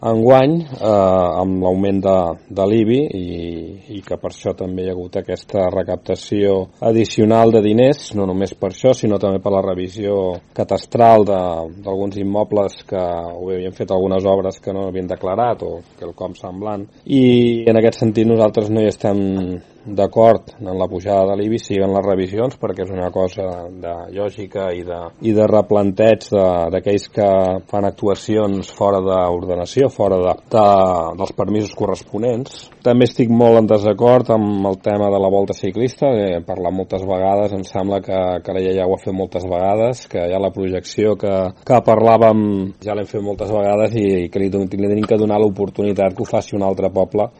enguany amb l'augment de l'IBI i que per això també hi ha hagut aquesta recaptació addicional de diners, no només per això sinó també per la revisió catastral d'alguns immobles que ho havien fet algunes obres que no havien declarat o quelcom semblant, i en aquest sentit nosaltres no hi estem d'acord en la pujada de l'IBI, siguen les revisions, perquè és una cosa de lògica i de replanteig d'aquells que fan actuacions fora d'ordenació, fora dels permisos corresponents. També estic molt en desacord amb el tema de la volta ciclista, he parlat moltes vegades, em sembla que la llei ja ho ha fet moltes vegades, que ja la projecció que parlàvem ja l'hem fet moltes vegades i que li tenim que donar l'oportunitat que ho faci un altre poble